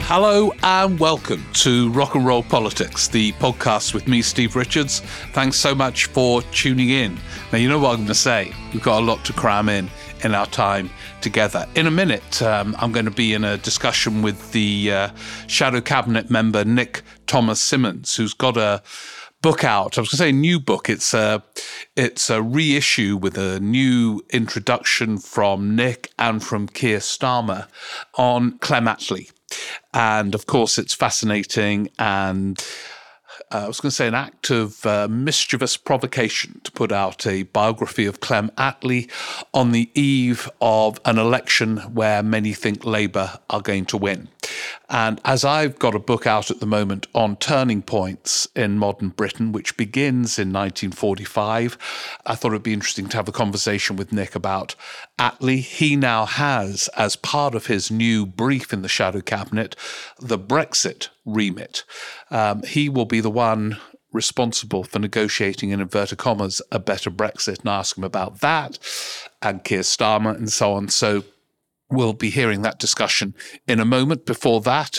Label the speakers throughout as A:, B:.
A: Hello and welcome to Rock and Roll Politics, the podcast with me, Steve Richards. Thanks so much for tuning in. Now, you know what I'm going to say. We've got a lot to cram in our time together. In a minute, I'm going to be in a discussion with the Shadow Cabinet member, Nick Thomas Symonds, who's got a book out. I was going to say a new book. It's a reissue with a new introduction from Nick and from Keir Starmer on Clem Attlee. And of course, it's fascinating and I was going to say an act of mischievous provocation to put out a biography of Clem Attlee on the eve of an election where many think Labour are going to win. And as I've got a book out at the moment on turning points in modern Britain, which begins in 1945, I thought it'd be interesting to have a conversation with Nick about Attlee. He now has, as part of his new brief in the Shadow Cabinet, the Brexit remit. He will be the one responsible for negotiating, in inverted commas, a better Brexit, and ask him about that, and Keir Starmer and so on. So we'll be hearing that discussion in a moment. Before that,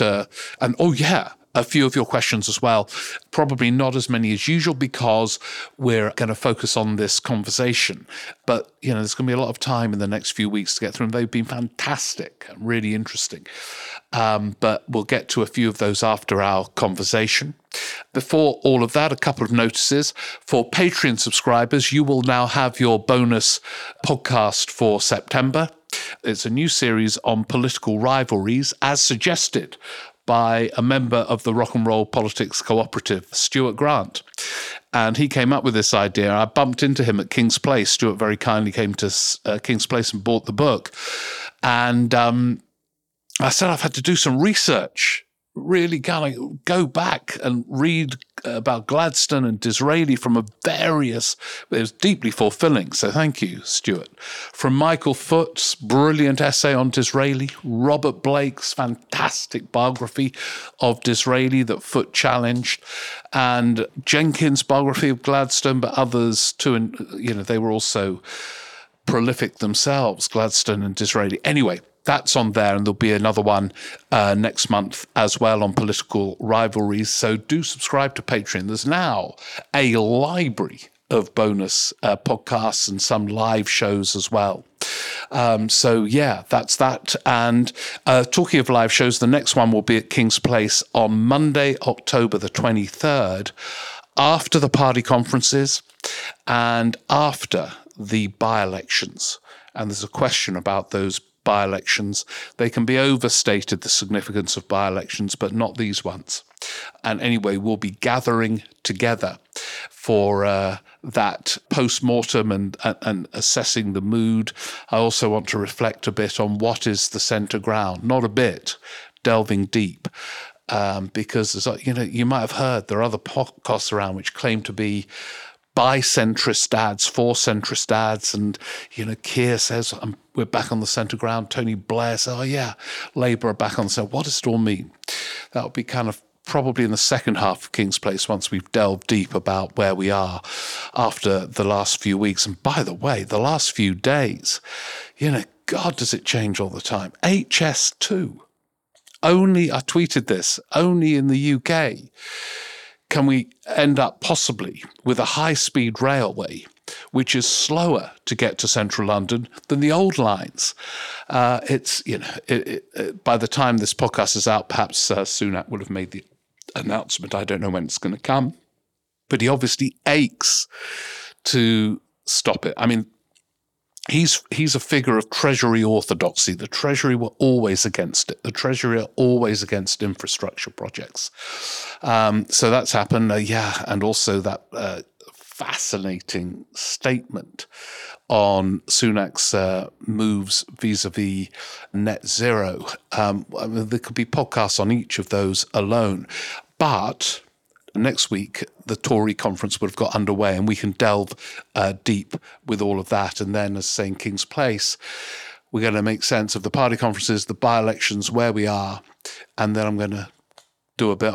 A: a few of your questions as well. Probably not as many as usual because we're going to focus on this conversation. But, there's going to be a lot of time in the next few weeks to get through them. They've been fantastic and really interesting. But we'll get to a few of those after our conversation. Before all of that, a couple of notices. For Patreon subscribers, you will now have your bonus podcast for September. It's a new series on political rivalries, as suggested by a member of the Rock and Roll Politics Cooperative, Stuart Grant. And he came up with this idea. I bumped into him at King's Place. Stuart very kindly came to King's Place and bought the book. And I said, I've had to do some research, really kind of go back and read about Gladstone and Disraeli from it was deeply fulfilling. So thank you, Stuart. From Michael Foot's brilliant essay on Disraeli, Robert Blake's fantastic biography of Disraeli that Foot challenged, and Jenkins' biography of Gladstone, but others too, and they were also prolific themselves, Gladstone and Disraeli. Anyway, that's on there, and there'll be another one next month as well on political rivalries. So do subscribe to Patreon. There's now a library of bonus podcasts and some live shows as well. That's that. And talking of live shows, the next one will be at King's Place on Monday, October the 23rd, after the party conferences and after the by-elections. And there's a question about those by-elections. They can be overstated, the significance of by-elections, but not these ones. And anyway, we'll be gathering together for that post-mortem and assessing the mood. I also want to reflect a bit on what is the centre ground, not a bit, delving deep. Because, you might have heard there are other podcasts around which claim to be by centrist ads, for centrist ads, and Keir says we're back on the centre ground. Tony Blair says, Labour are back on the centre. What does it all mean? That will be kind of probably in the second half of King's Place once we've delved deep about where we are after the last few weeks. And by the way, the last few days, God, does it change all the time? HS2. I tweeted this, only in the UK can we end up possibly with a high-speed railway which is slower to get to central London than the old lines. By the time this podcast is out, perhaps Sunak will have made the announcement. I don't know when it's going to come, but he obviously aches to stop it. I mean, He's a figure of Treasury orthodoxy. The Treasury were always against it. The Treasury are always against infrastructure projects. So that's happened. And also that fascinating statement on Sunak's moves vis-a-vis net zero. There could be podcasts on each of those alone. But next week, the Tory conference would have got underway and we can delve deep with all of that. And then, as saying King's Place, we're going to make sense of the party conferences, the by-elections, where we are. And then I'm going to do a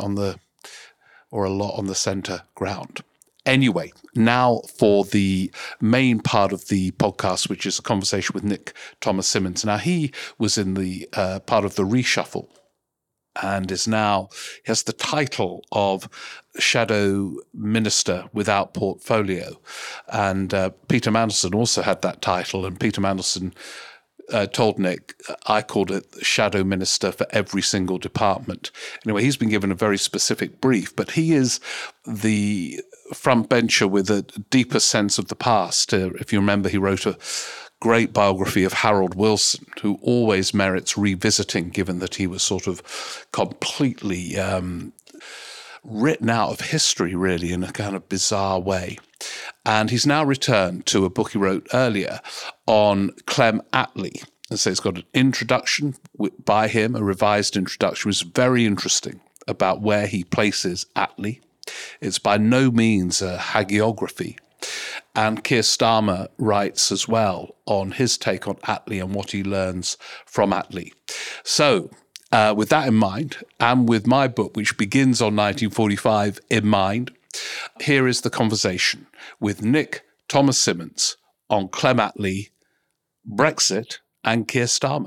A: lot on the centre ground. Anyway, now for the main part of the podcast, which is a conversation with Nick Thomas Symonds. Now, he was in the part of the reshuffle and he has the title of Shadow Minister without portfolio. And Peter Mandelson also had that title, and Peter Mandelson told Nick, I called it Shadow Minister for every single department. Anyway, he's been given a very specific brief, but he is the front bencher with a deeper sense of the past. If you remember, he wrote a great biography of Harold Wilson, who always merits revisiting, given that he was sort of completely written out of history, really, in a kind of bizarre way. And he's now returned to a book he wrote earlier on Clem Attlee. And so it's got an introduction by him, a revised introduction, which is very interesting about where he places Attlee. It's by no means a hagiography. And Keir Starmer writes as well on his take on Attlee and what he learns from Attlee. So with that in mind, and with my book, which begins on 1945 in mind, here is the conversation with Nick Thomas-Symonds on Clem Attlee, Brexit and Keir Starmer.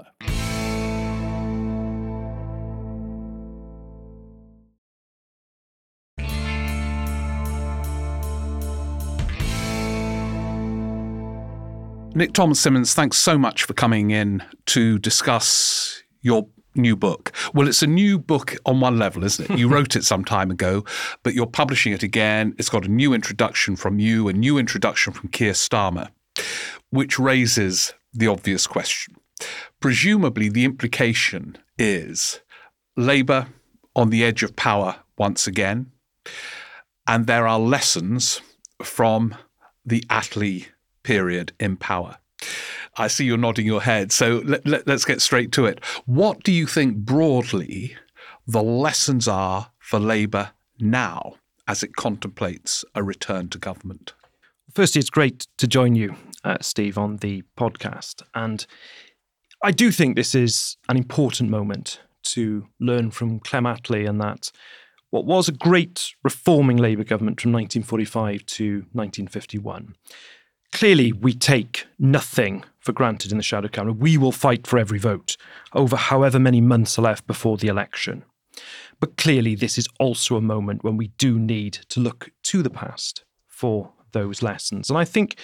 A: Nick Thomas-Symonds, thanks so much for coming in to discuss your new book. Well, it's a new book on one level, isn't it? You wrote it some time ago, but you're publishing it again. It's got a new introduction from you, a new introduction from Keir Starmer, which raises the obvious question. Presumably, the implication is Labour on the edge of power once again, and there are lessons from the Attlee period in power. I see you're nodding your head, so let's get straight to it. What do you think broadly the lessons are for Labour now as it contemplates a return to government?
B: Firstly, it's great to join you, Steve, on the podcast. And I do think this is an important moment to learn from Clem Attlee, and that what was a great reforming Labour government from 1945 to 1951. Clearly, we take nothing for granted in the Shadow Cabinet. We will fight for every vote over however many months are left before the election. But clearly, this is also a moment when we do need to look to the past for those lessons. And I think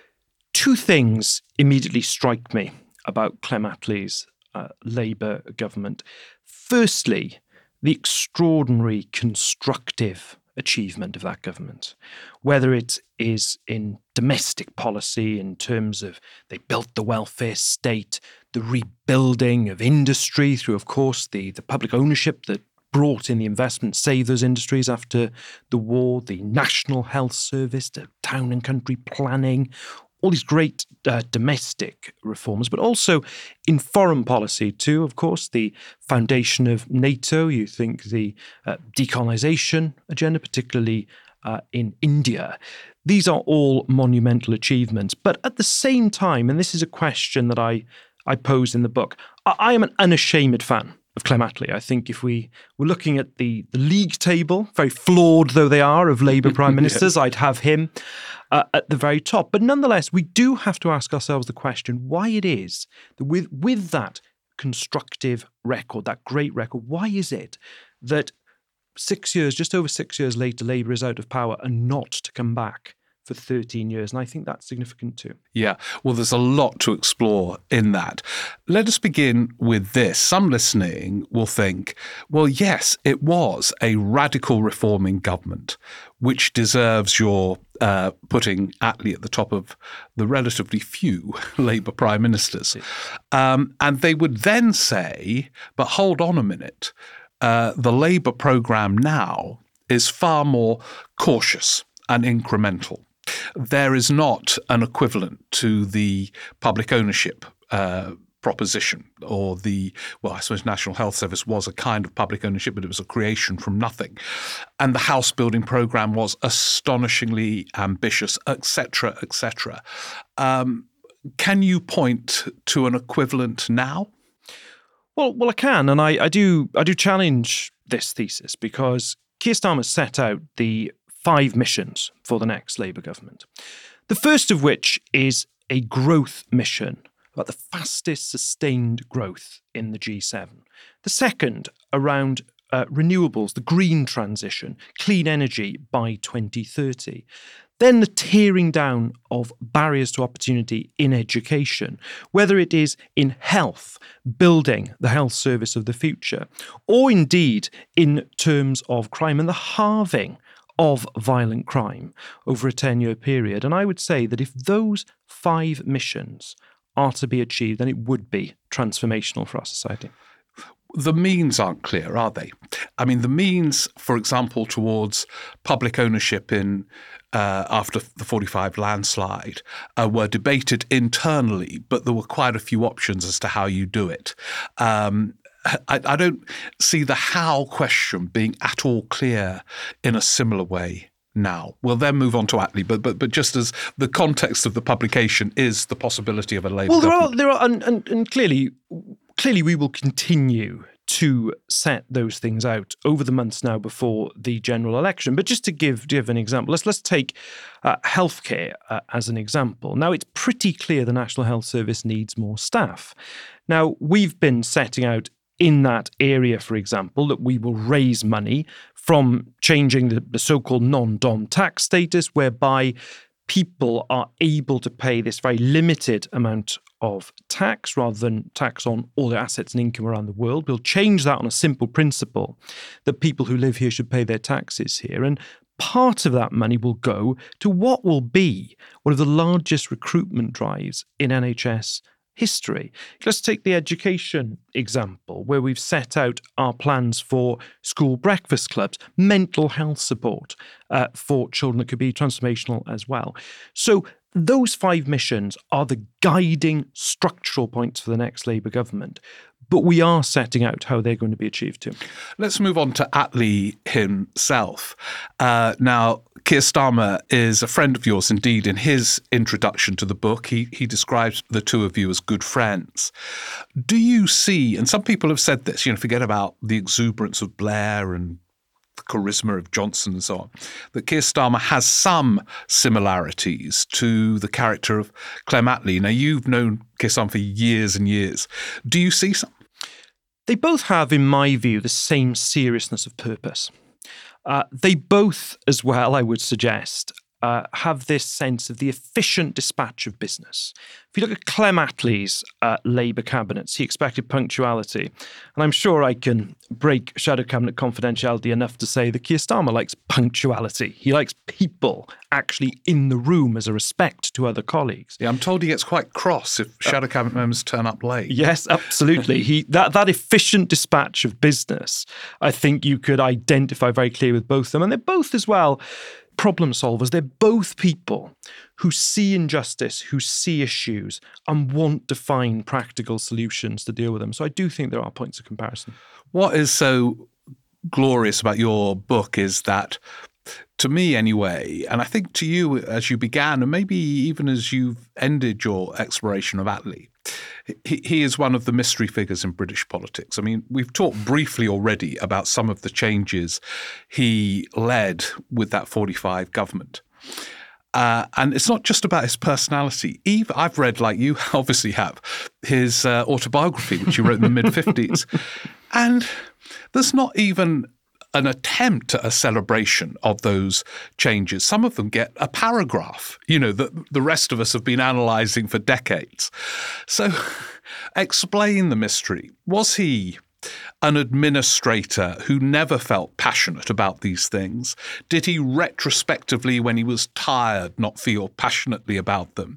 B: two things immediately strike me about Clem Attlee's Labour government. Firstly, the extraordinary constructive achievement of that government, whether it is in domestic policy in terms of they built the welfare state, the rebuilding of industry through, of course, the public ownership that brought in the investment, saved those industries after the war, the National Health Service, the town and country planning, all these great domestic reforms, but also in foreign policy too, of course, the foundation of NATO. You think the decolonisation agenda, particularly in India. These are all monumental achievements. But at the same time, and this is a question that I posed in the book, I am an unashamed fan of Clem Attlee. I think if we were looking at the league table, very flawed though they are, of Labour prime ministers, I'd have him at the very top. But nonetheless, we do have to ask ourselves the question why it is that with that constructive record, that great record, why is it that 6 years, just over 6 years later, Labour is out of power and not to come back for 13 years? And I think that's significant too.
A: Yeah, well, there's a lot to explore in that. Let us begin with this. Some listening will think, well, yes, it was a radical reforming government, which deserves your putting Attlee at the top of the relatively few Labour prime ministers. And they would then say, but hold on a minute, the Labour programme now is far more cautious and incremental. There is not an equivalent to the public ownership proposition or I suppose National Health Service was a kind of public ownership, but it was a creation from nothing. And the house building programme was astonishingly ambitious, etc., etc. Can you point to an equivalent now?
B: Well, I can, and I do challenge this thesis because Keir Starmer set out the 5 missions for the next Labour government. The first of which is a growth mission about the fastest sustained growth in the G7. The second, around renewables, the green transition, clean energy by 2030. Then the tearing down of barriers to opportunity in education, whether it is in health, building the health service of the future, or indeed in terms of crime and the halving of violent crime over a 10-year period. And I would say that if those 5 missions are to be achieved, then it would be transformational for our society.
A: The means aren't clear, are they? I mean, the means, for example, towards public ownership in after the 45 landslide were debated internally, but there were quite a few options as to how you do it. I don't see the how question being at all clear in a similar way now. We'll then move on to Attlee, but just as the context of the publication is the possibility of a Labour government.
B: There are, and clearly we will continue to set those things out over the months now before the general election. But just to give an example, let's take healthcare as an example. Now, it's pretty clear the National Health Service needs more staff. Now, we've been setting out in that area, for example, that we will raise money from changing the so-called non-dom tax status, whereby people are able to pay this very limited amount of tax rather than tax on all their assets and income around the world. We'll change that on a simple principle that people who live here should pay their taxes here. And part of that money will go to what will be one of the largest recruitment drives in NHS history. Let's take the education example, where we've set out our plans for school breakfast clubs, mental health support for children that could be transformational as well. So those 5 missions are the guiding structural points for the next Labour government, but we are setting out how they're going to be achieved too.
A: Let's move on to Attlee himself. Now, Keir Starmer is a friend of yours indeed. In his introduction to the book, he describes the two of you as good friends. Do you see, and some people have said this, forget about the exuberance of Blair and the charisma of Johnson and so on, that Keir Starmer has some similarities to the character of Clem Attlee. Now, you've known Keir Starmer for years and years. Do you see some?
B: They both have, in my view, the same seriousness of purpose. They both, as well, I would suggest, have this sense of the efficient dispatch of business. If you look at Clem Attlee's Labour cabinets, he expected punctuality. And I'm sure I can break Shadow Cabinet confidentiality enough to say that Keir Starmer likes punctuality. He likes people actually in the room as a respect to other colleagues.
A: Yeah, I'm told he gets quite cross if Shadow Cabinet members turn up late.
B: Yes, absolutely. That efficient dispatch of business, I think you could identify very clearly with both of them. And they're both as well problem solvers. They're both people who see injustice, who see issues and want to find practical solutions to deal with them. So I do think there are points of comparison.
A: What is so glorious about your book is that, to me anyway, and I think to you as you began, and maybe even as you've ended your exploration of Attlee, he is one of the mystery figures in British politics. I mean, we've talked briefly already about some of the changes he led with that 45 government. And it's not just about his personality. I've read, like you obviously have, his autobiography, which he wrote in the mid-50s. And there's not even an attempt at a celebration of those changes. Some of them get a paragraph, that the rest of us have been analysing for decades. So explain the mystery. Was he an administrator who never felt passionate about these things? Did he retrospectively, when he was tired, not feel passionately about them?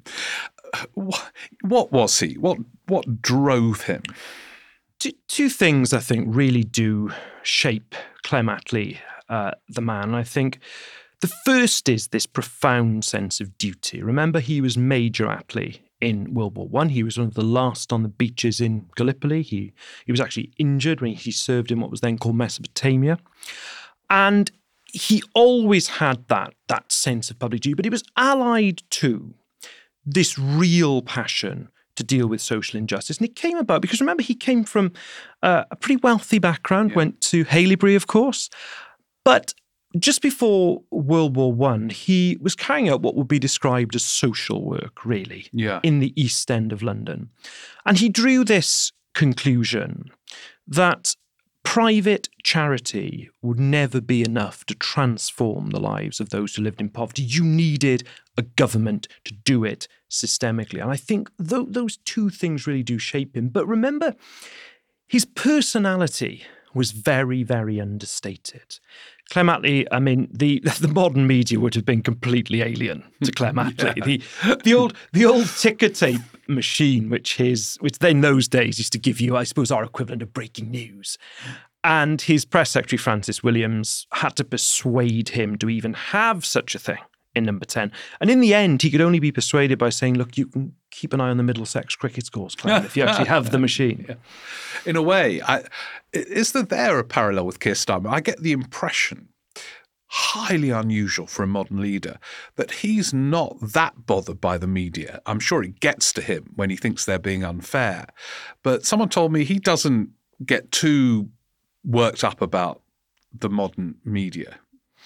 A: What was he? What drove him?
B: Two things, I think, really do shape Clem Attlee, the man. I think the first is this profound sense of duty. Remember, he was Major Attlee in World War I. He was one of the last on the beaches in Gallipoli. He was actually injured when he served in what was then called Mesopotamia. And he always had that sense of public duty, but it was allied to this real passion to deal with social injustice. And it came about because, remember, he came from a pretty wealthy background, went to Haileybury, of course. But just before World War I, he was carrying out what would be described as social work, really, in the East End of London. And he drew this conclusion that private charity would never be enough to transform the lives of those who lived in poverty. You needed a government to do it systemically. And I think those two things really do shape him. But remember, his personality was very, very understated. Clem Attlee, I mean, the modern media would have been completely alien to Clem Attlee. Yeah. The old ticker tape machine, which in those days used to give you, I suppose, our equivalent of breaking news. And his press secretary, Francis Williams, had to persuade him to even have such a thing in Number 10. And in the end, he could only be persuaded by saying, look, you can keep an eye on the Middlesex cricket scores, Clem, if you actually have the machine.
A: Yeah. In a way, is there a parallel with Keir Starmer? I get the impression, highly unusual for a modern leader, that he's not that bothered by the media. I'm sure it gets to him when he thinks they're being unfair. But someone told me he doesn't get too worked up about the modern media.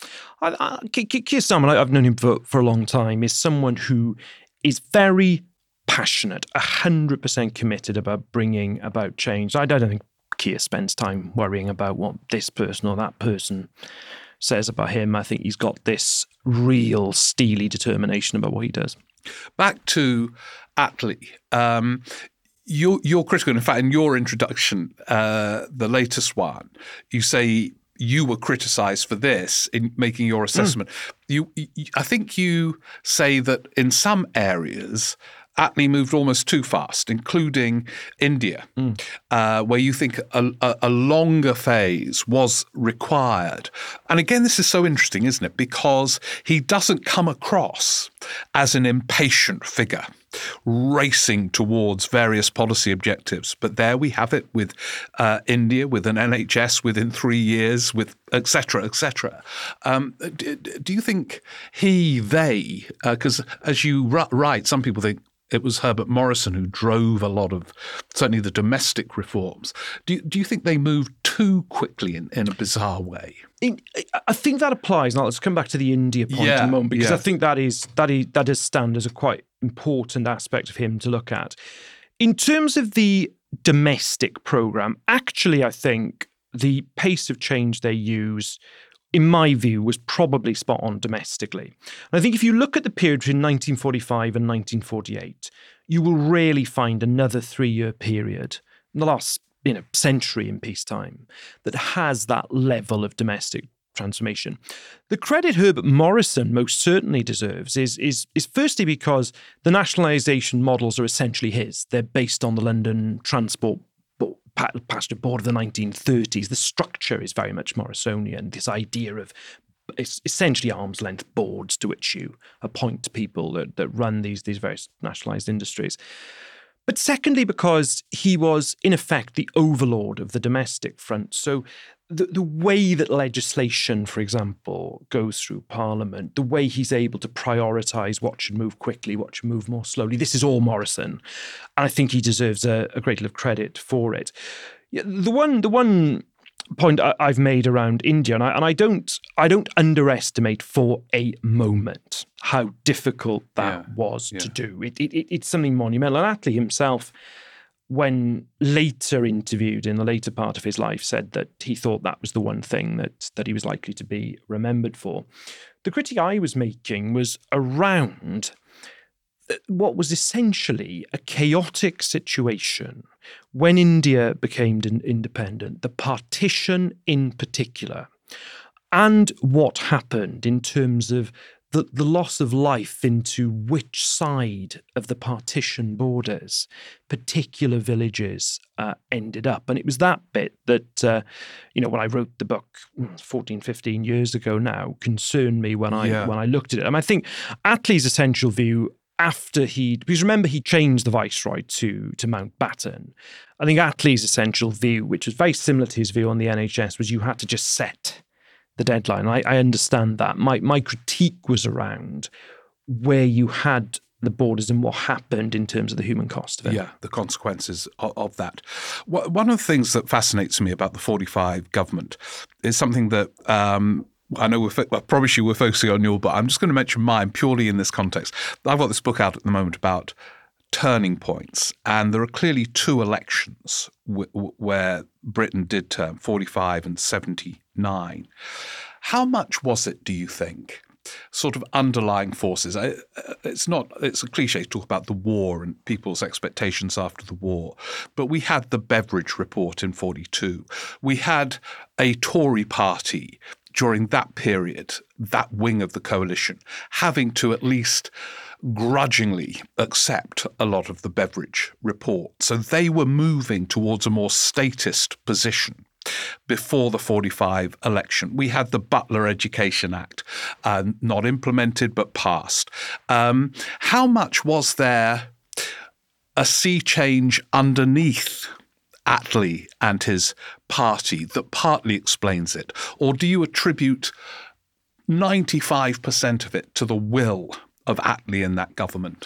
B: Keir Starmer, I've known him for a long time, is someone who is very passionate, 100% committed about bringing about change. I don't think Keir spends time worrying about what this person or that person says about him. I think he's got this real steely determination about what he does.
A: Back to Attlee. You're critical. In fact, in your introduction, the latest one, you say you were criticised for this in making your assessment. I think you say that in some areas, Attlee moved almost too fast, including India, where you think a longer phase was required. And again, this is so interesting, isn't it? Because he doesn't come across as an impatient figure racing towards various policy objectives. But there we have it with India, with an NHS within 3 years, with et cetera, et cetera. Do you think they, because as you write, some people think it was Herbert Morrison who drove a lot of, certainly the domestic reforms. Do you think they moved too quickly in a bizarre way?
B: I think that applies. Now let's come back to the India point in a moment, because I think that does stand as a quite important aspect of him to look at. In terms of the domestic programme, actually I think the pace of change they use, in my view, was probably spot on domestically. And I think if you look at the period between 1945 and 1948, you will rarely find another 3-year period in the last century in peacetime that has that level of domestic transformation. The credit Herbert Morrison most certainly deserves is firstly because the nationalisation models are essentially his. They're based on the London Transport Passenger Board of the 1930s. The structure is very much Morrisonian, this idea of essentially arm's length boards to which you appoint people that run these various nationalised industries. But secondly, because he was, in effect, the overlord of the domestic front. So the way that legislation, for example, goes through Parliament, the way he's able to prioritise what should move quickly, what should move more slowly, this is all Morrison. And I think he deserves a great deal of credit for it. The one point I've made around India, and I don't underestimate for a moment how difficult that was to do. It's something monumental. And Attlee himself, when later interviewed in the later part of his life, said that he thought that was the one thing that he was likely to be remembered for. The critique I was making was around what was essentially a chaotic situation when India became independent, the partition in particular, and what happened in terms of the loss of life into which side of the partition borders particular villages ended up. And it was that bit that, when I wrote the book 14, 15 years ago now, concerned me when I looked at it. And I think Attlee's essential view because remember he changed the Viceroy to Mountbatten. I think Attlee's essential view, which was very similar to his view on the NHS, was you had to just set the deadline. I understand that. My critique was around where you had the borders and what happened in terms of the human cost of it.
A: Yeah, the consequences of that. One of the things that fascinates me about the 45 government is something that I know I promise you we're focusing on your book. I'm just going to mention mine purely in this context. I've got this book out at the moment about turning points, and there are clearly two elections where Britain did turn, 45 and 79. How much was it, do you think, sort of underlying forces? It's a cliche to talk about the war and people's expectations after the war, but we had the Beveridge Report in 42. We had a Tory party during that period, that wing of the coalition, having to at least grudgingly accept a lot of the Beveridge Report. So they were moving towards a more statist position before the 45 election. We had the Butler Education Act, not implemented but passed. How much was there a sea change underneath Attlee and his party that partly explains it? Or do you attribute 95% of it to the will of Attlee and that government?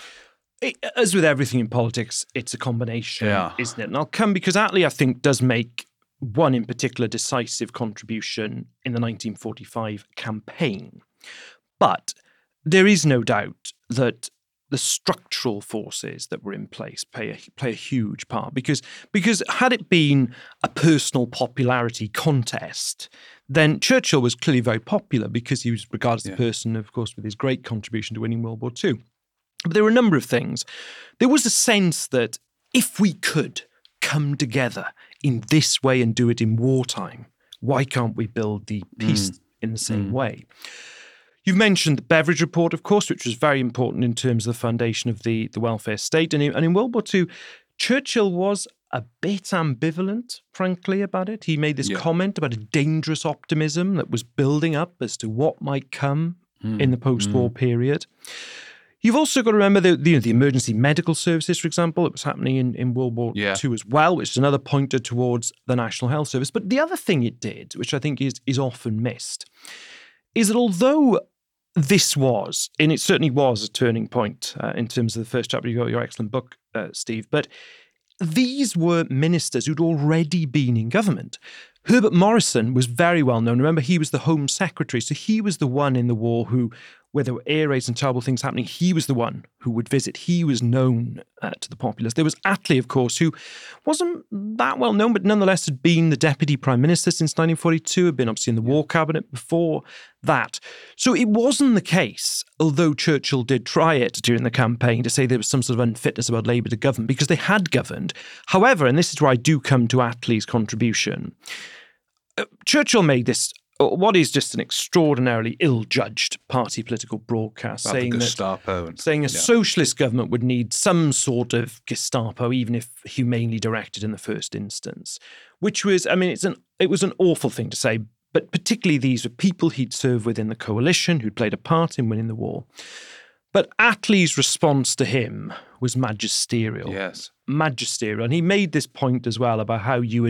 B: As with everything in politics, it's a combination, isn't it? And I'll come because Attlee, I think, does make one in particular decisive contribution in the 1945 campaign. But there is no doubt that the structural forces that were in place play a huge part because had it been a personal popularity contest, then Churchill was clearly very popular because he was regarded as a person, of course, with his great contribution to winning World War II. But there were a number of things. There was a sense that if we could come together in this way and do it in wartime, why can't we build the peace in the same way? You've mentioned the Beveridge Report, of course, which was very important in terms of the foundation of the welfare state. And in World War II, Churchill was a bit ambivalent, frankly, about it. He made this comment about a dangerous optimism that was building up as to what might come in the post-war period. You've also got to remember the emergency medical services, for example, that was happening in World War II as well, which is another pointer towards the National Health Service. But the other thing it did, which I think is often missed, is that although this was, and it certainly was a turning point in terms of the first chapter of your excellent book, Steve, but these were ministers who'd already been in government. Herbert Morrison was very well known. Remember, he was the Home Secretary, so he was the one in the war who, where there were air raids and terrible things happening, he was the one who would visit. He was known to the populace. There was Attlee, of course, who wasn't that well known, but nonetheless had been the Deputy Prime Minister since 1942, had been obviously in the War Cabinet before that. So it wasn't the case, although Churchill did try it during the campaign, to say there was some sort of unfitness about Labour to govern, because they had governed. However, and this is where I do come to Attlee's contribution, Churchill made this, what is just an extraordinarily ill-judged party political broadcast, saying a socialist government would need some sort of Gestapo, even if humanely directed in the first instance, which was, I mean, it was an awful thing to say, but particularly these were people he'd served within the coalition, who'd played a part in winning the war. But Attlee's response to him was magisterial.
A: Yes.
B: Magisterial. And he made this point as well about how you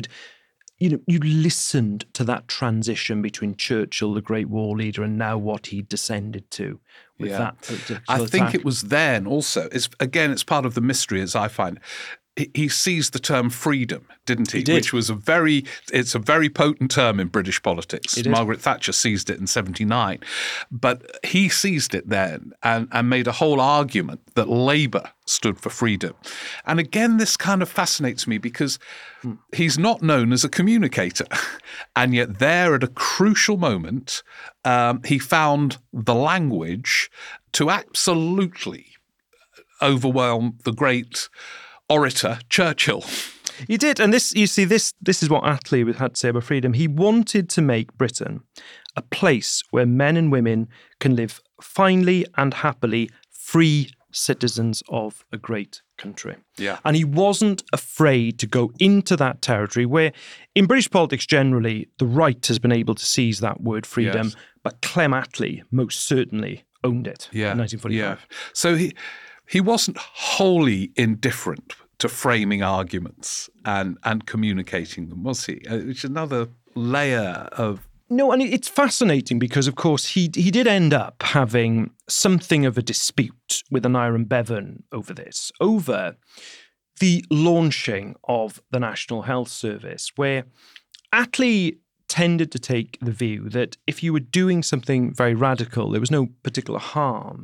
B: listened to that transition between Churchill, the great war leader, and now what he descended to with that particular
A: I think it was then also, it's part of the mystery as I find. He seized the term freedom, didn't he?
B: He did.
A: Which was it's a very potent term in British politics. Margaret Thatcher seized it in 1979. But he seized it then and made a whole argument that Labour stood for freedom. And again, this kind of fascinates me because he's not known as a communicator. And yet there at a crucial moment, he found the language to absolutely overwhelm the great orator Churchill.
B: He did, and this is what Attlee had to say about freedom. He wanted to make Britain a place where men and women can live finely and happily, free citizens of a great country.
A: Yeah.
B: And he wasn't afraid to go into that territory where, in British politics generally, the right has been able to seize that word freedom, but Clem Attlee most certainly owned it in 1945.
A: Yeah. So he wasn't wholly indifferent to framing arguments and communicating them, was he? Which is another layer of...
B: No, and it's fascinating because, of course, he did end up having something of a dispute with Aneurin Bevan over this, over the launching of the National Health Service, where Attlee tended to take the view that if you were doing something very radical, there was no particular harm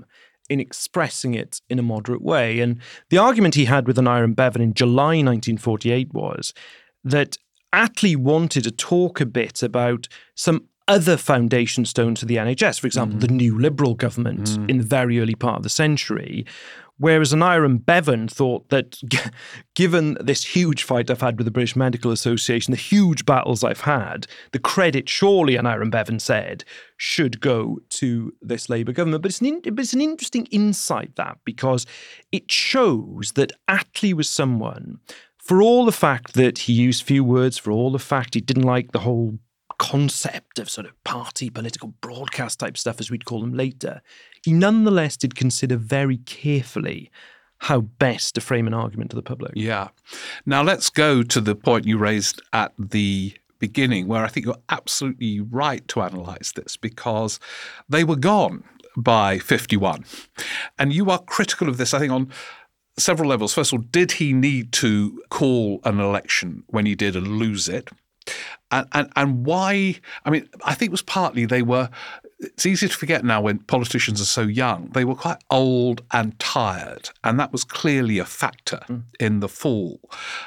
B: in expressing it in a moderate way. And the argument he had with Aneurin Bevan in July 1948 was that Attlee wanted to talk a bit about some other foundation stones of the NHS, for example, the new Liberal government in the very early part of the century, whereas Aneurin Bevan thought that given this huge fight I've had with the British Medical Association, the huge battles I've had, the credit surely, Aneurin Bevan said, should go to this Labour government. But it's an interesting insight, that, because it shows that Attlee was someone, for all the fact that he used few words, for all the fact he didn't like the whole concept of sort of party political broadcast type stuff, as we'd call them later, he nonetheless did consider very carefully how best to frame an argument to the public.
A: Yeah. Now let's go to the point you raised at the beginning, where I think you're absolutely right to analyse this, because they were gone by 51. And you are critical of this, I think, on several levels. First of all, did he need to call an election when he did and lose it? And why? I mean, I think it was partly it's easy to forget now when politicians are so young, they were quite old and tired. And that was clearly a factor in the fall.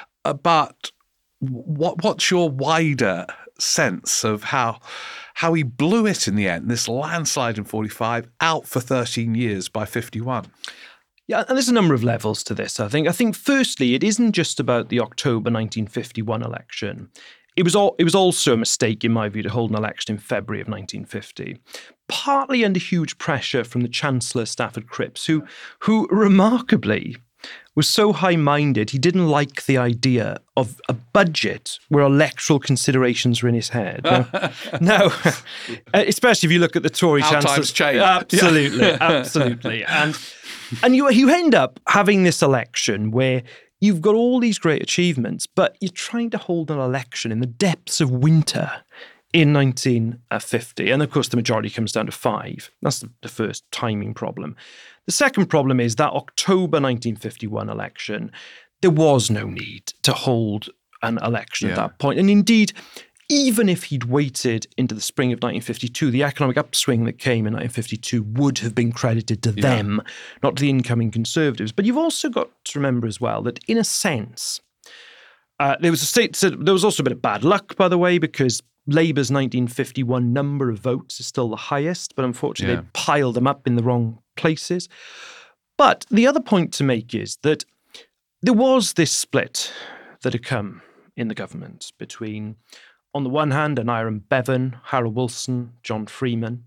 A: But what's your wider sense of how he blew it in the end, this landslide in 45, out for 13 years by 51?
B: Yeah, and there's a number of levels to this, I think. I think, firstly, it isn't just about the October 1951 election. It was also a mistake, in my view, to hold an election in February of 1950, partly under huge pressure from the Chancellor, Stafford Cripps, who remarkably was so high-minded he didn't like the idea of a budget where electoral considerations were in his head. Now, especially if you look at the Tory Chancellor.
A: Times change.
B: Absolutely, absolutely. And you end up having this election where you've got all these great achievements, but you're trying to hold an election in the depths of winter in 1950. And of course, the majority comes down to 5. That's the first timing problem. The second problem is that October 1951 election, there was no need to hold an election at that point. And indeed, even if he'd waited into the spring of 1952, the economic upswing that came in 1952 would have been credited to them, not to the incoming Conservatives. But you've also got to remember as well that, in a sense, there was also a bit of bad luck, by the way, because Labour's 1951 number of votes is still the highest, but unfortunately they piled them up in the wrong places. But the other point to make is that there was this split that had come in the government between, on the one hand, Aneurin Bevan, Harold Wilson, John Freeman,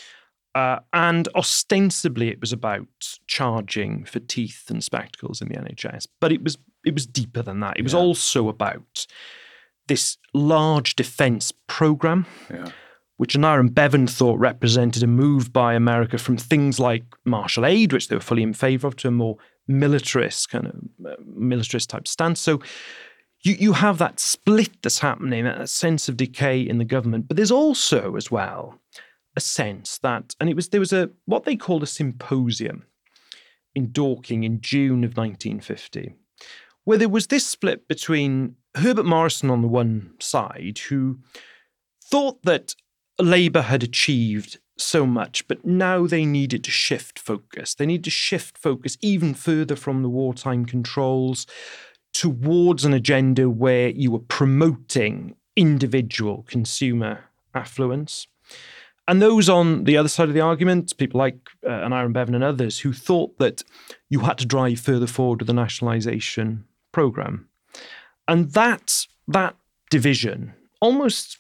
B: and ostensibly it was about charging for teeth and spectacles in the NHS. But it was deeper than that. It was also about this large defence programme, which Aneurin Bevan thought represented a move by America from things like martial aid, which they were fully in favour of, to a more militarist type stance. So you have that split that's happening, that sense of decay in the government. But there's also, as well, a sense that, and there was what they called a symposium in Dorking in June of 1950, where there was this split between Herbert Morrison on the one side, who thought that Labour had achieved so much, but now they needed to shift focus. They needed to shift focus even further from the wartime controls towards an agenda where you were promoting individual consumer affluence. And those on the other side of the argument, people like Aneurin Bevan and others, who thought that you had to drive further forward with the nationalisation programme. And that division, almost,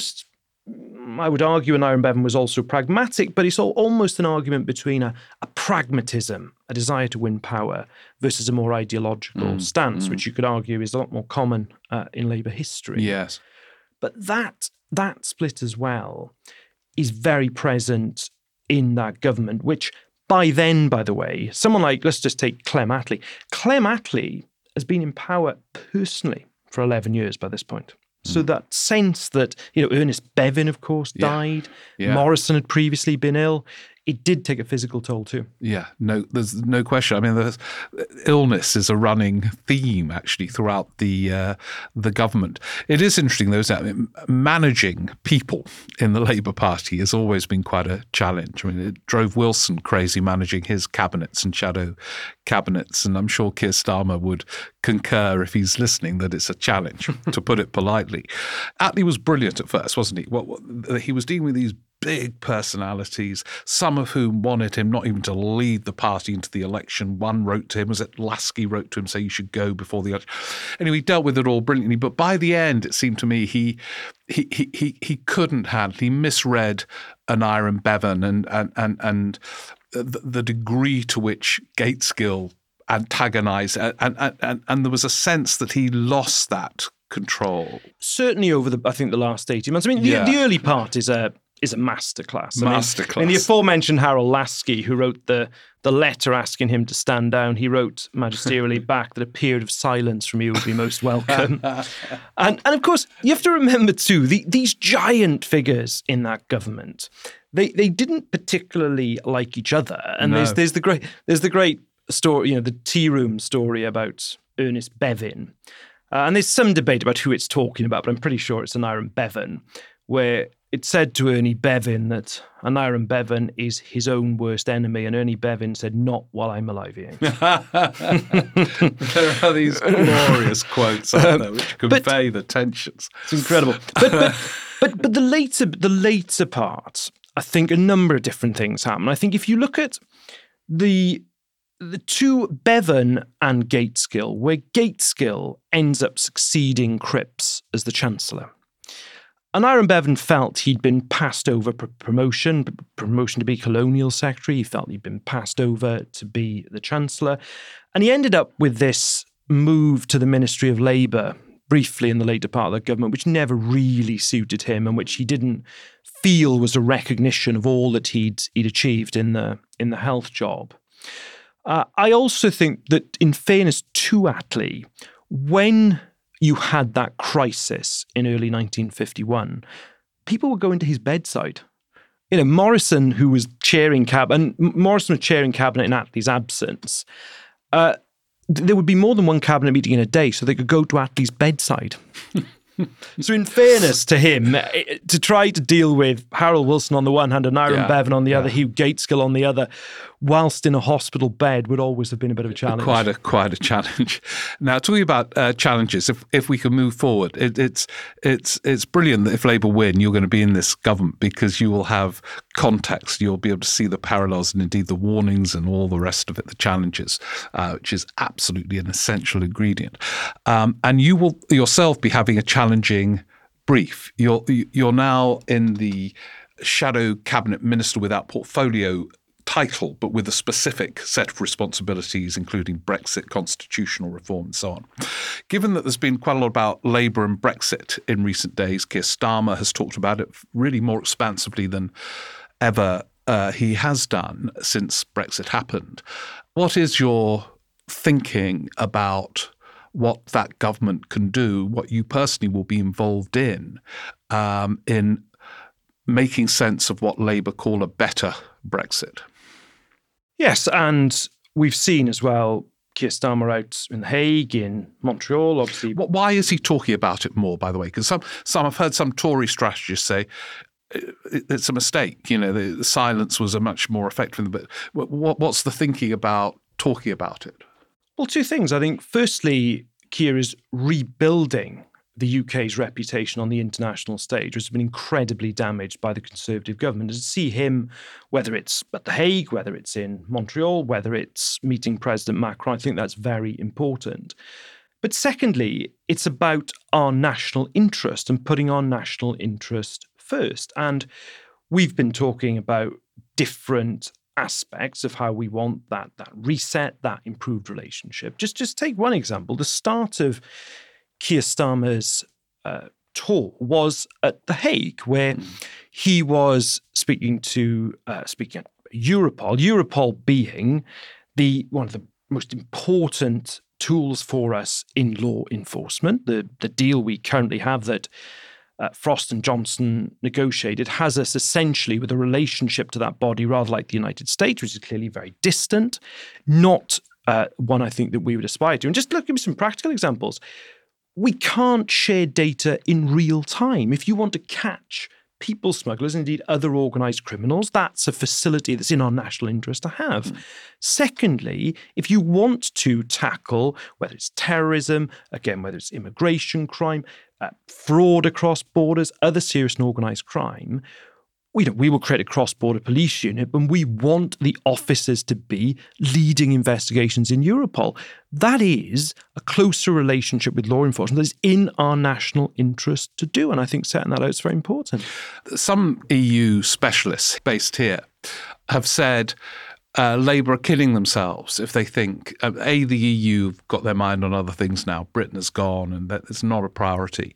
B: I would argue Aneurin Bevan was also pragmatic, but it's almost an argument between a pragmatism, a desire to win power, versus a more ideological stance, which you could argue is a lot more common in Labour history.
A: Yes.
B: But that split as well is very present in that government, which by then, by the way, someone like, let's just take Clem Attlee. Clem Attlee has been in power personally for 11 years by this point. So that sense that, Ernest Bevin, of course, died. Yeah. Morrison had previously been ill. it did take a physical toll too.
A: Yeah, no, there's no question. I mean, illness is a running theme actually throughout the government. It is interesting, though, that managing people in the Labour Party has always been quite a challenge. I mean, it drove Wilson crazy managing his cabinets and shadow cabinets, and I'm sure Keir Starmer would concur if he's listening that it's a challenge, to put it politely. Attlee was brilliant at first, wasn't he? He was dealing with these big personalities, some of whom wanted him not even to lead the party into the election. One wrote to him, was it Lasky wrote to him saying you should go before the election. Anyway, he dealt with it all brilliantly. But by the end, it seemed to me he couldn't handle. He misread Aneurin Bevan and the degree to which Gateskill antagonised, and there was a sense that he lost that control.
B: Certainly over the last 18 months. I mean, the early part is a masterclass.
A: Masterclass.
B: I mean, the aforementioned Harold Lasky, who wrote the letter asking him to stand down, he wrote magisterially back that a period of silence from you would be most welcome. and of course, you have to remember too, these giant figures in that government, they didn't particularly like each other. And
A: no.
B: there's the great story, the tea room story about Ernest Bevin. And there's some debate about who it's talking about, but I'm pretty sure it's Aneurin Bevan, where it said to Ernie Bevan that Aneurin Bevan is his own worst enemy, and Ernie Bevan said, "Not while I'm alive, he ain't."
A: There are these glorious quotes out there which convey the tensions.
B: It's incredible. But the later part, I think a number of different things happen. I think if you look at the two, Bevan and Gateskill, where Gateskill ends up succeeding Cripps as the Chancellor. Aneurin Bevan felt he'd been passed over promotion to be Colonial Secretary. He felt he'd been passed over to be the Chancellor. And he ended up with this move to the Ministry of Labour briefly in the later part of the government, which never really suited him and which he didn't feel was a recognition of all that he'd achieved in the health job. I also think that, in fairness to Attlee, when you had that crisis in early 1951, people were going to his bedside. Morrison, who was chairing cabinet in Attlee's absence, there would be more than one cabinet meeting in a day, so they could go to Attlee's bedside. So in fairness to him, to try to deal with Harold Wilson on the one hand and Aneurin Bevan on the other, Hugh Gateskill on the other, whilst in a hospital bed, would always have been a bit of a challenge.
A: Quite a challenge. Now, talking about challenges, if we can move forward, it's brilliant that if Labour win, you're going to be in this government because you will have context. You'll be able to see the parallels and indeed the warnings and all the rest of it, the challenges, which is absolutely an essential ingredient. And you will yourself be having a challenging brief. You're now in the shadow cabinet minister without portfolio title, but with a specific set of responsibilities, including Brexit, constitutional reform, and so on. Given that there's been quite a lot about Labour and Brexit in recent days, Keir Starmer has talked about it really more expansively than ever he has done since Brexit happened. What is your thinking about what that government can do, what you personally will be involved in making sense of what Labour call a better Brexit?
B: Yes, and we've seen as well Keir Starmer out in The Hague, in Montreal, obviously.
A: Why is he talking about it more, by the way? Because some I've heard some Tory strategists say it's a mistake. The silence was a much more effective. But what's the thinking about talking about it?
B: Well, two things. I think, firstly, Keir is rebuilding the UK's reputation on the international stage, which has been incredibly damaged by the Conservative government. And to see him, whether it's at The Hague, whether it's in Montreal, whether it's meeting President Macron, I think that's very important. But secondly, it's about our national interest and putting our national interest first. And we've been talking about different aspects of how we want that reset, that improved relationship. Just take one example. The start of Keir Starmer's tour was at The Hague, where he was speaking at Europol. Europol being one of the most important tools for us in law enforcement. The deal we currently have that Frost and Johnson negotiated has us essentially with a relationship to that body rather like the United States, which is clearly very distant, not one I think that we would aspire to. And just give me some practical examples. We can't share data in real time. If you want to catch people smugglers, indeed other organised criminals, that's a facility that's in our national interest to have. Secondly, if you want to tackle, whether it's terrorism, again, whether it's immigration crime, fraud across borders, other serious and organised crime, we will create a cross-border police unit, and we want the officers to be leading investigations in Europol. That is a closer relationship with law enforcement that is in our national interest to do, and I think setting that out is very important.
A: Some EU specialists based here have said Labour are kidding themselves if they think, A, the EU have got their mind on other things now. Britain has gone and that it's not a priority.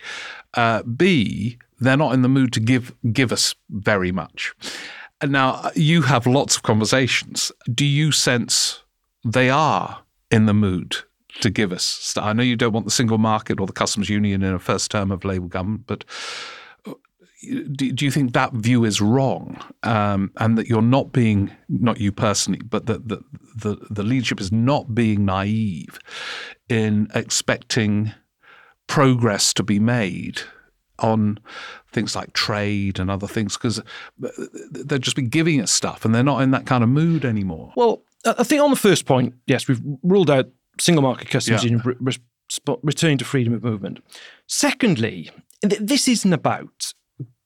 A: B, they're not in the mood to give us very much. And now, you have lots of conversations. Do you sense they are in the mood to give us? I know you don't want the single market or the customs union in a first term of Labour government, but do you think that view is wrong, and that you're not being, not you personally, but that the leadership is not being naive in expecting progress to be made on things like trade and other things, because they've just been giving us stuff and they're not in that kind of mood anymore?
B: Well, I think on the first point, yes, we've ruled out single market customs union, returning to freedom of movement. Secondly, this isn't about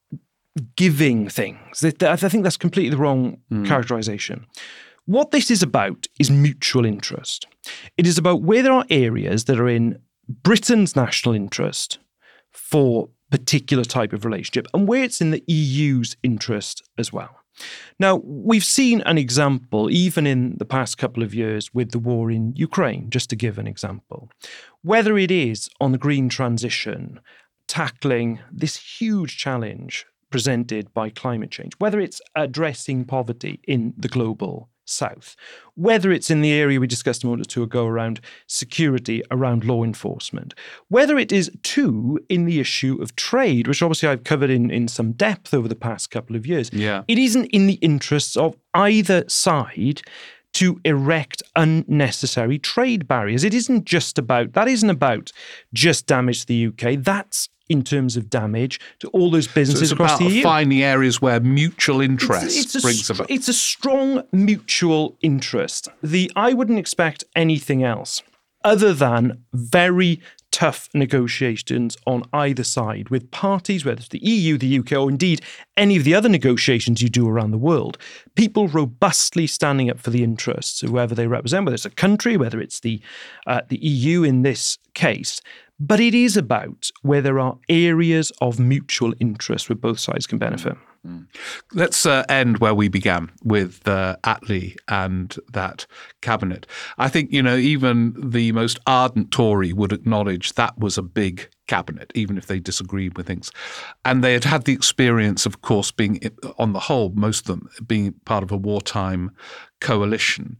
B: giving things. I think that's completely the wrong characterization. What this is about is mutual interest. It is about where there are areas that are in Britain's national interest for particular type of relationship and where it's in the EU's interest as well. Now, we've seen an example even in the past couple of years with the war in Ukraine, just to give an example. Whether it is on the green transition, tackling this huge challenge presented by climate change, whether it's addressing poverty in the global south, whether it's in the area we discussed a moment or two ago around security, around law enforcement, whether it is too in the issue of trade, which obviously I've covered in some depth over the past couple of years.
A: Yeah.
B: It isn't in the interests of either side to erect unnecessary trade barriers. That isn't about just damage to the UK. That's in terms of damage to all those businesses across the EU.
A: It's about finding areas where mutual interest brings about.
B: It's a strong mutual interest. I wouldn't expect anything else other than very tough negotiations on either side with parties, whether it's the EU, the UK, or indeed any of the other negotiations you do around the world. People robustly standing up for the interests of whoever they represent, whether it's a country, whether it's the EU in this case. But it is about where there are areas of mutual interest where both sides can benefit.
A: Let's end where we began with Attlee and that cabinet. I think, even the most ardent Tory would acknowledge that was a big cabinet, even if they disagreed with things. And they had the experience, of course, being, on the whole, most of them being part of a wartime coalition.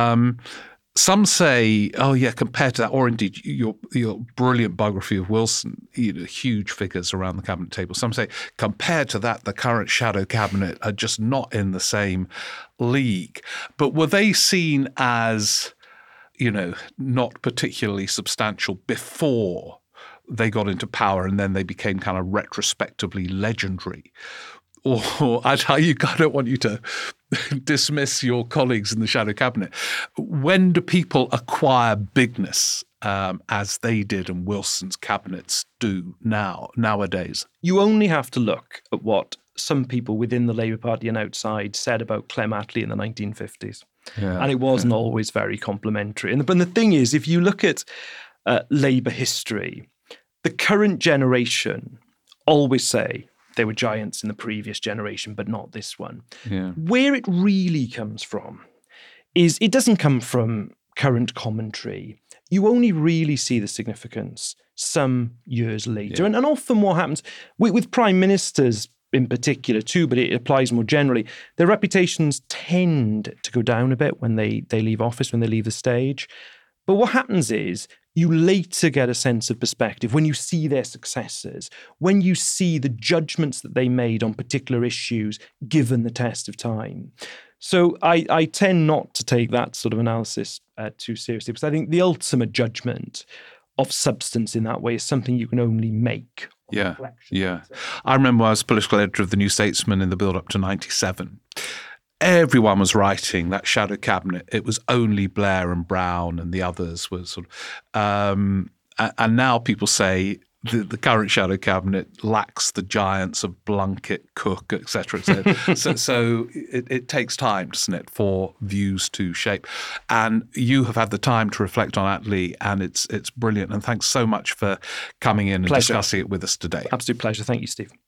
A: Some say, oh yeah, compared to that, or indeed your brilliant biography of Wilson, huge figures around the cabinet table. Some say, compared to that, the current shadow cabinet are just not in the same league. But were they seen as, not particularly substantial before they got into power and then they became kind of retrospectively legendary? Or I don't want you to dismiss your colleagues in the shadow cabinet. When do people acquire bigness as they did and Wilson's cabinets do nowadays?
B: You only have to look at what some people within the Labour Party and outside said about Clem Attlee in the 1950s. Yeah, and it wasn't always very complimentary. And the thing is, if you look at Labour history, the current generation always say they were giants in the previous generation, but not this one. Yeah. Where it really comes from is it doesn't come from current commentary. You only really see the significance some years later. Yeah. And often what happens with prime ministers in particular too, but it applies more generally, their reputations tend to go down a bit when they leave office, when they leave the stage. But what happens is you later get a sense of perspective when you see their successes, when you see the judgments that they made on particular issues given the test of time. So I tend not to take that sort of analysis too seriously, because I think the ultimate judgment of substance in that way is something you can only make.
A: Yeah. I remember I was political editor of the New Statesman in the build-up to 97. Everyone was writing that shadow cabinet. It was only Blair and Brown, and the others were sort of. And now people say the current shadow cabinet lacks the giants of Blunkett, Cook, etc. So it takes time, doesn't it, for views to shape. And you have had the time to reflect on Attlee, and it's brilliant. And thanks so much for coming in and discussing it with us today.
B: Absolute pleasure. Thank you, Steve.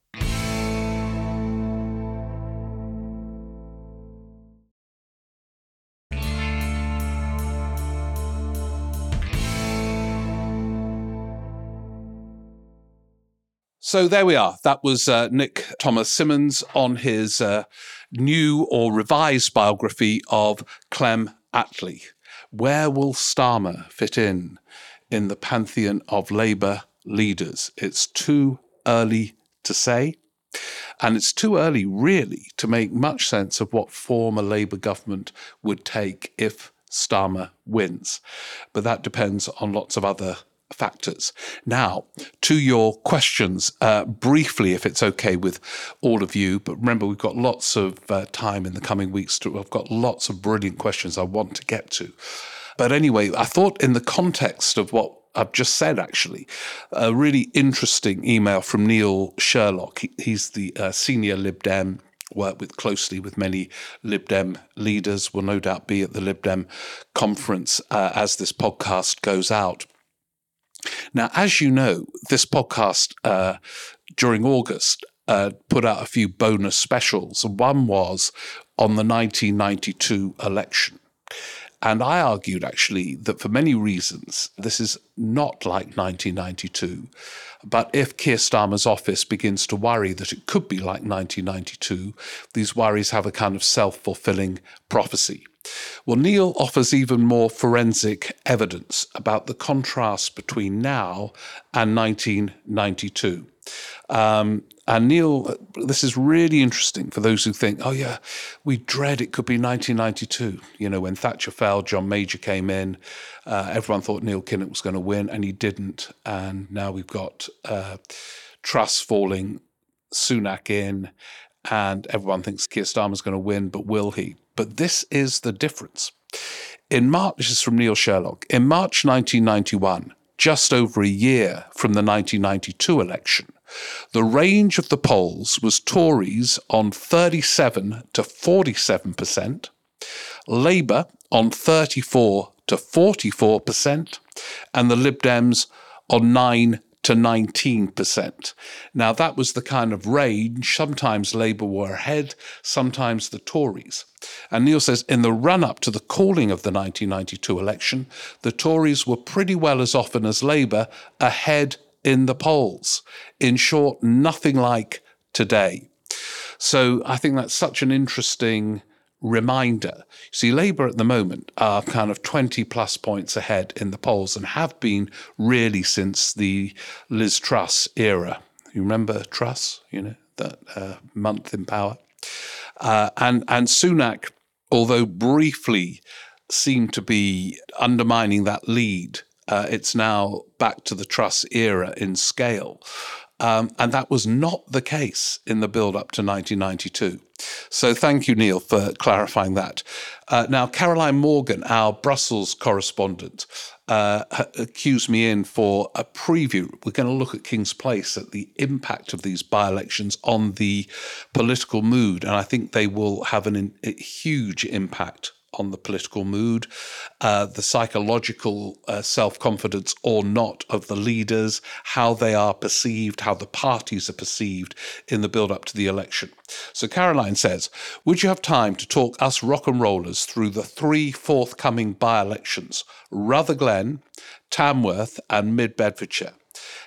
A: So there we are. That was Nick Thomas Symonds on his new or revised biography of Clem Attlee. Where will Starmer fit in the pantheon of Labour leaders? It's too early to say. And it's too early, really, to make much sense of what form a Labour government would take if Starmer wins. But that depends on lots of other factors. Now, to your questions, briefly, if it's okay with all of you, but remember, we've got lots of time in the coming weeks. I've got lots of brilliant questions I want to get to. But anyway, I thought in the context of what I've just said, actually, a really interesting email from Neil Sherlock. He's the senior Lib Dem, worked closely with many Lib Dem leaders, will no doubt be at the Lib Dem conference as this podcast goes out. Now, as you know, this podcast during August put out a few bonus specials. One was on the 1992 election. And I argued, actually, that for many reasons, this is not like 1992. But if Keir Starmer's office begins to worry that it could be like 1992, these worries have a kind of self-fulfilling prophecy. Well, Neil offers even more forensic evidence about the contrast between now and 1992. And Neil, this is really interesting for those who think, oh yeah, we dread it could be 1992. You know, when Thatcher fell, John Major came in, everyone thought Neil Kinnock was going to win, and he didn't. And now we've got Truss falling, Sunak in, and everyone thinks Keir Starmer's going to win, but will he? But this is the difference. In March, this is from Neil Sherlock, in March 1991, just over a year from the 1992 election, the range of the polls was Tories on 37 to 47%, Labour on 34 to 44%, and the Lib Dems on 9 to 19%. Now, that was the kind of range. Sometimes Labour were ahead, sometimes the Tories. And Neil says, in the run-up to the calling of the 1992 election, the Tories were pretty well as often as Labour ahead in the polls. In short, nothing like today. So I think that's such an interesting reminder. See, Labour at the moment are kind of 20 plus points ahead in the polls and have been really since the Liz Truss era. You remember Truss, you know, that month in power? And Sunak, although briefly seemed to be undermining that lead, it's now back to the Truss era in scale. And that was not the case in the build-up to 1992. So thank you, Neil, for clarifying that. Now, Caroline Morgan, our Brussels correspondent, accused me in for a preview. We're going to look at King's Place, at the impact of these by-elections on the political mood, and I think they will have a huge impact on the political mood, the psychological self-confidence or not of the leaders, how they are perceived, how the parties are perceived in the build-up to the election. So Caroline says, would you have time to talk us rock and rollers through the 3 forthcoming by-elections, Rutherglen, Tamworth and Mid Bedfordshire?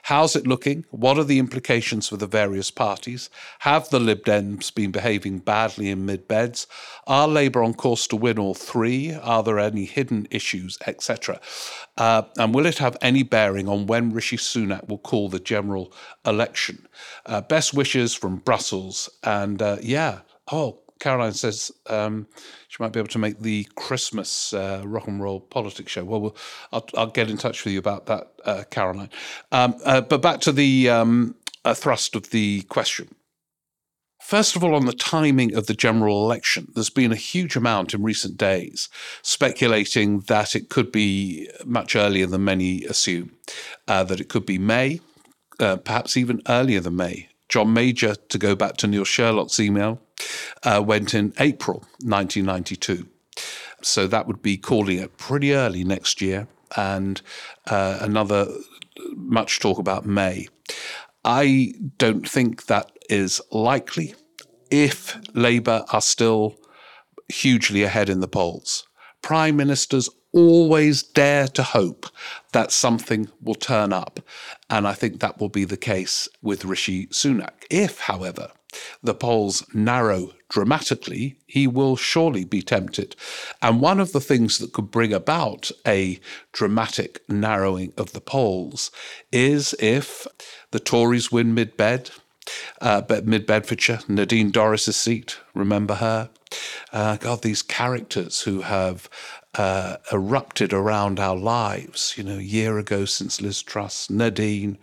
A: How's it looking? What are the implications for the various parties? Have the Lib Dems been behaving badly in mid-beds? Are Labour on course to win all three? Are there any hidden issues, etc.? And will it have any bearing on when Rishi Sunak will call the general election? Best wishes from Brussels. And Caroline says she might be able to make the Christmas Rock and Roll Politics show. Well, I'll get in touch with you about that, Caroline. But back to the thrust of the question. First of all, on the timing of the general election, there's been a huge amount in recent days speculating that it could be much earlier than many assume, that it could be May, perhaps even earlier than May. John Major, to go back to Neil Sherlock's email, went in April 1992. So that would be calling it pretty early next year, and another much talk about May. I don't think that is likely if Labour are still hugely ahead in the polls. Prime ministers always dare to hope that something will turn up, and I think that will be the case with Rishi Sunak. If, however, the polls narrow dramatically, he will surely be tempted. And one of the things that could bring about a dramatic narrowing of the polls is if the Tories win mid-Bedfordshire, Nadine Dorris's seat, remember her? These characters who have erupted around our lives, a year ago since Liz Truss, Nadine.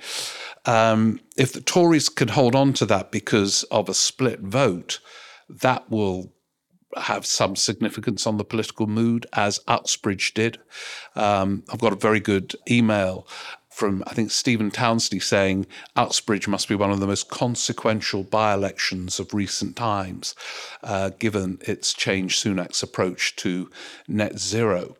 A: If the Tories can hold on to that because of a split vote, that will have some significance on the political mood, as Uxbridge did. I've got a very good email from, I think, Stephen Townsley saying Uxbridge must be one of the most consequential by-elections of recent times, given its changed Sunak's approach to net zero.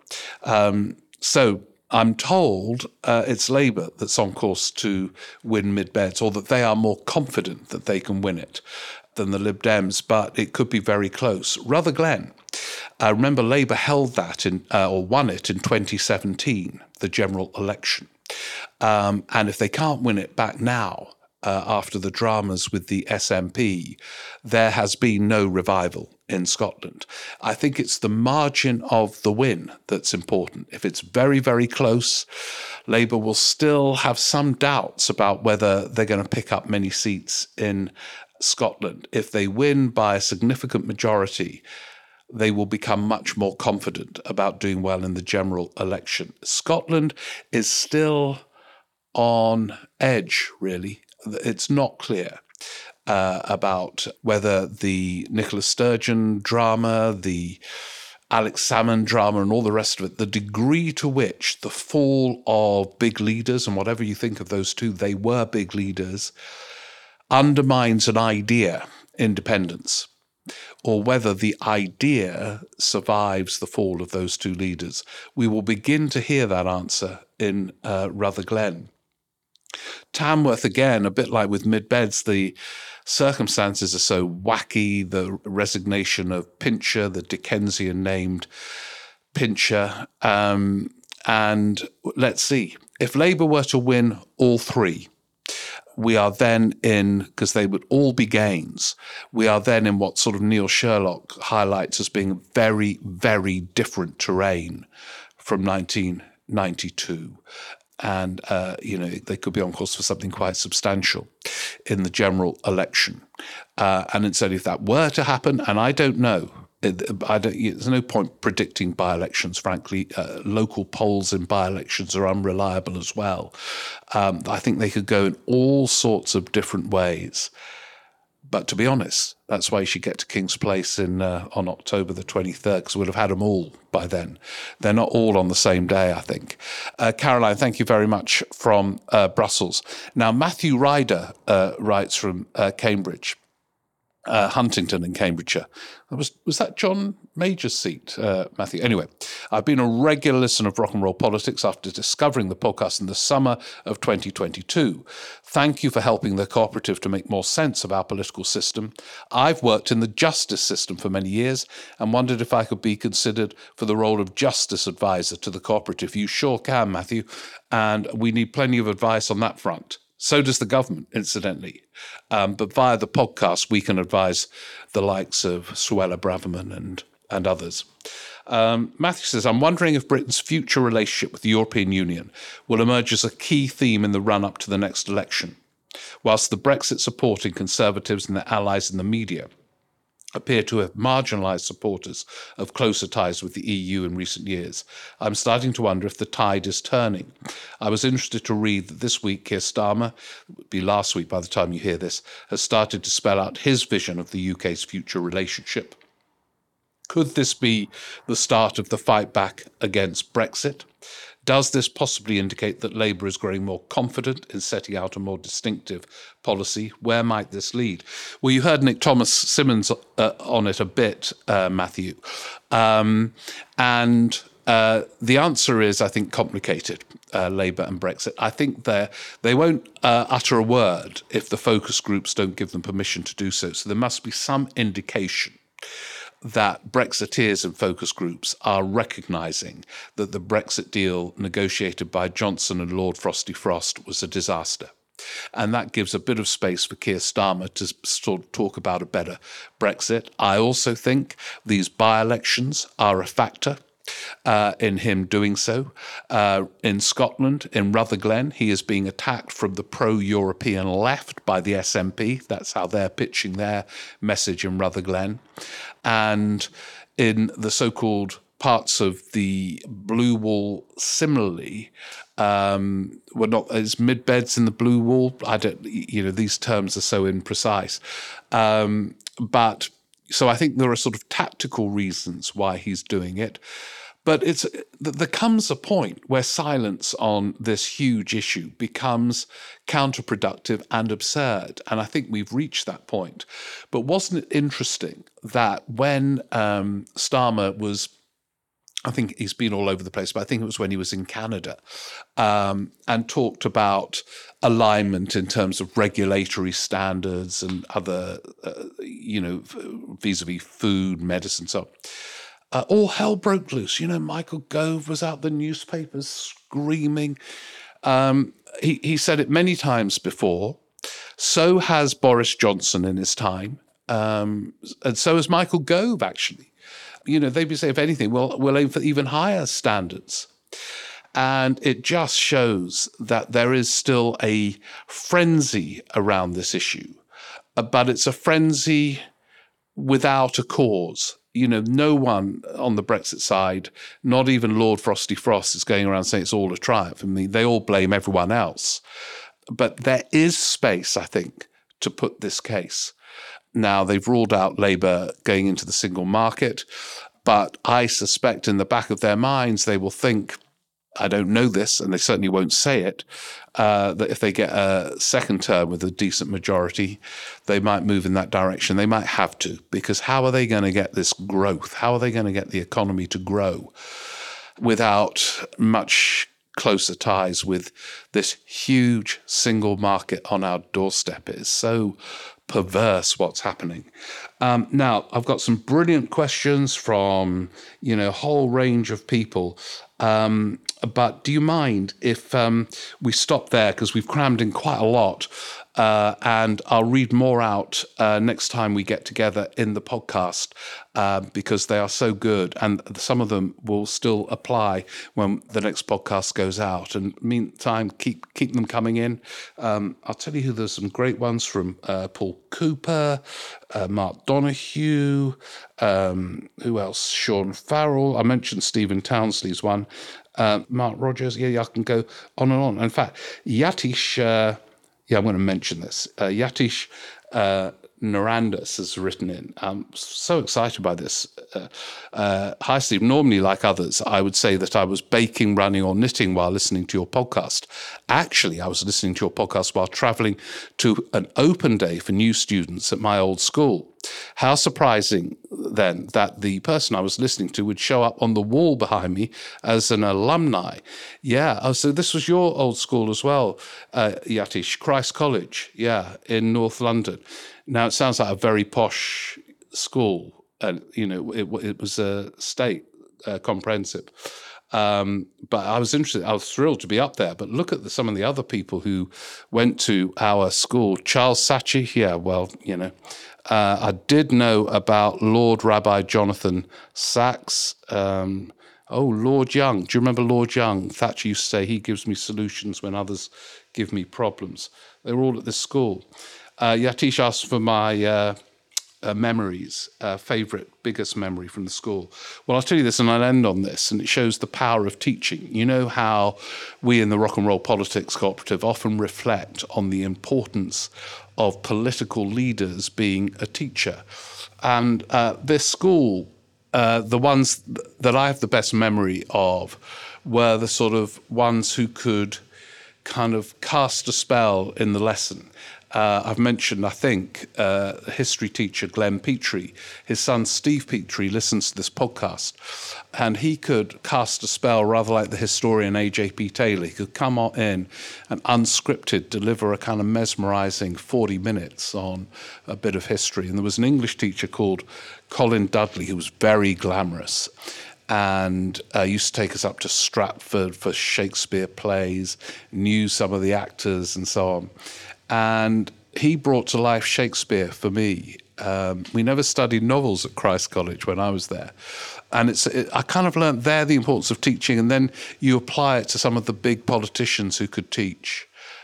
A: So I'm told it's Labour that's on course to win mid-beds, or that they are more confident that they can win it than the Lib Dems, but it could be very close. Rutherglen, remember Labour held that or won it in 2017, the general election. And if they can't win it back now, after the dramas with the SNP, there has been no revival in Scotland. I think it's the margin of the win that's important. If it's very, very close, Labour will still have some doubts about whether they're going to pick up many seats in Scotland. If they win by a significant majority, they will become much more confident about doing well in the general election. Scotland is still on edge, really. It's not clear about whether the Nicola Sturgeon drama, the Alex Salmond drama and all the rest of it, the degree to which the fall of big leaders, and whatever you think of those two, they were big leaders, undermines an idea, independence, or whether the idea survives the fall of those two leaders. We will begin to hear that answer in Rutherglen. Tamworth, again, a bit like with mid-beds, the circumstances are so wacky, the resignation of Pincher, the Dickensian named Pincher, and let's see. If Labour were to win all three, we are then in, because they would all be gains, we are then in what sort of Neil Sherlock highlights as being very, very different terrain from 1992. And, they could be on course for something quite substantial in the general election. And instead, if that were to happen, and I don't know, there's no point predicting by-elections, frankly. Local polls in by-elections are unreliable as well. I think they could go in all sorts of different ways. But to be honest, that's why you should get to King's Place on October the 23rd, because we'll have had them all by then. They're not all on the same day, I think. Caroline, thank you very much from Brussels. Now, Matthew Ryder writes from Cambridge. Huntington in Cambridgeshire. Was that John Major's seat, Matthew? Anyway, I've been a regular listener of Rock and Roll Politics after discovering the podcast in the summer of 2022. Thank you for helping the cooperative to make more sense of our political system. I've worked in the justice system for many years and wondered if I could be considered for the role of justice advisor to the cooperative. You sure can, Matthew, and we need plenty of advice on that front. So does the government, incidentally. But via the podcast, we can advise the likes of Suella Braverman and others. Matthew says, I'm wondering if Britain's future relationship with the European Union will emerge as a key theme in the run-up to the next election. Whilst the Brexit supporting Conservatives and their allies in the media appear to have marginalised supporters of closer ties with the EU in recent years, I'm starting to wonder if the tide is turning. I was interested to read that this week Keir Starmer, it would be last week by the time you hear this, has started to spell out his vision of the UK's future relationship. Could this be the start of the fight back against Brexit? Does this possibly indicate that Labour is growing more confident in setting out a more distinctive policy? Where might this lead? Well, you heard Nick Thomas-Symonds on it a bit, Matthew. And the answer is, I think, complicated, Labour and Brexit. I think they won't utter a word if the focus groups don't give them permission to do so. So there must be some indication that Brexiteers and focus groups are recognising that the Brexit deal negotiated by Johnson and Lord Frosty Frost was a disaster. And that gives a bit of space for Keir Starmer to sort of talk about a better Brexit. I also think these by-elections are a factor in him doing so. In Scotland, in Rutherglen, he is being attacked from the pro-European left by the SNP. That's how they're pitching their message in Rutherglen. And in the so-called parts of the Blue Wall, similarly, it's mid-beds in the Blue Wall. These terms are so imprecise. But so I think there are sort of tactical reasons why he's doing it. But there comes a point where silence on this huge issue becomes counterproductive and absurd. And I think we've reached that point. But wasn't it interesting that when Starmer was, I think he's been all over the place, but I think it was when he was in Canada and talked about alignment in terms of regulatory standards and other, vis-a-vis food, medicine, so on. All hell broke loose. Michael Gove was out the newspapers screaming. He said it many times before. So has Boris Johnson in his time. And so has Michael Gove, actually. They'd be saying, if anything, we'll aim for even higher standards. And it just shows that there is still a frenzy around this issue. But it's a frenzy without a cause. No one on the Brexit side, not even Lord Frosty Frost, is going around saying it's all a triumph. I mean, they all blame everyone else. But there is space, I think, to put this case. Now, they've ruled out Labour going into the single market, but I suspect in the back of their minds they will think, I don't know this, and they certainly won't say it, that if they get a second term with a decent majority, they might move in that direction. They might have to, because how are they going to get this growth? How are they going to get the economy to grow without much closer ties with this huge single market on our doorstep? It is so perverse what's happening. Now, I've got some brilliant questions from, a whole range of people. But do you mind if we stop there, because we've crammed in quite a lot, and I'll read more out next time we get together in the podcast, because they are so good, and some of them will still apply when the next podcast goes out. And meantime, keep them coming in. I'll tell you who there's some great ones from Paul Cooper, Mark Donoghue, who else? Sean Farrell. I mentioned Stephen Townsley's one. Mark Rogers. Yeah, I can go on and on. In fact, Yatish, I'm going to mention this. Yatish Narandus has written in. I'm so excited by this. Hi, Steve. Normally, like others, I would say that I was baking, running, or knitting while listening to your podcast. Actually, I was listening to your podcast while travelling to an open day for new students at my old school. How surprising, then, that the person I was listening to would show up on the wall behind me as an alumni. Yeah, so this was your old school as well, Yatish, Christ College, in North London. Now, it sounds like a very posh school, and, it was a state comprehensive. But I was interested. I was thrilled to be up there. But look at some of the other people who went to our school. Charles Saatchi, yeah, well, I did know about Lord Rabbi Jonathan Sachs. Lord Young. Do you remember Lord Young? Thatcher used to say, he gives me solutions when others give me problems. They were all at this school. Yatish asked for my memories, biggest memory from the school. Well, I'll tell you this, and I'll end on this, and it shows the power of teaching. You know how we in the Rock and Roll Politics Cooperative often reflect on the importance of political leaders being a teacher. And this school, the ones that I have the best memory of were the sort of ones who could kind of cast a spell in the lesson. I've mentioned, I think, history teacher Glenn Petrie. His son Steve Petrie listens to this podcast, and he could cast a spell rather like the historian A.J.P. Taylor. He could come in and unscripted deliver a kind of mesmerising 40 minutes on a bit of history. And there was an English teacher called Colin Dudley who was very glamorous and used to take us up to Stratford for Shakespeare plays, knew some of the actors and so on. And he brought to life Shakespeare for me. We never studied novels at Christ College when I was there. And I kind of learned there the importance of teaching, and then you apply it to some of the big politicians who could teach.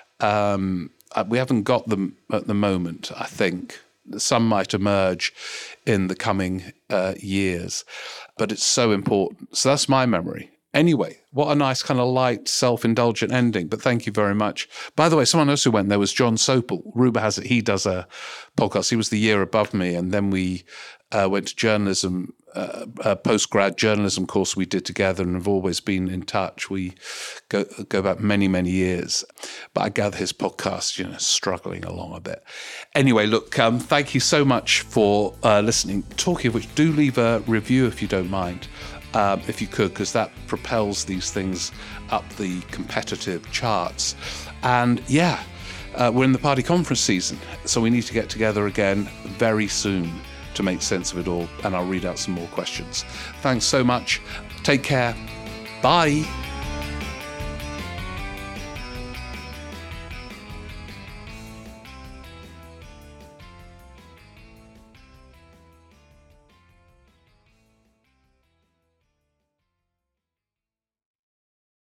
A: We haven't got them at the moment, I think. Some might emerge in the coming years, but it's so important. So that's my memory. Anyway, what a nice kind of light, self-indulgent ending, but thank you very much. By the way, someone else who went there was John Sopel. Rumour has it he does a podcast. He was the year above me, and then we went to journalism, a post-grad journalism course we did together, and have always been in touch. We go back many, many years. But I gather his podcast, struggling along a bit. Anyway, look, thank you so much for listening. Talking of which, do leave a review if you don't mind. If you could, because that propels these things up the competitive charts. And we're in the party conference season, so we need to get together again very soon to make sense of it all, and I'll read out some more questions. Thanks so much. Take care. Bye.